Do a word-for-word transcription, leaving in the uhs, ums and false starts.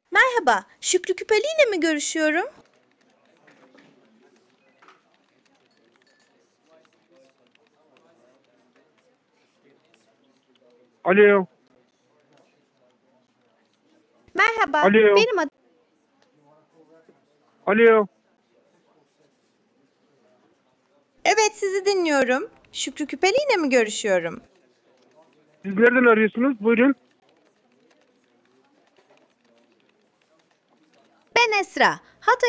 Merhaba, Şükrü Küpeli ile mi görüşüyorum? Alo, Merhaba, alo, benim adım... alo. Evet, sizi dinliyorum. Şükrü Küpeli ile mi görüşüyorum? Siz nereden arıyorsunuz? Buyurun. Ben Esra. Hatay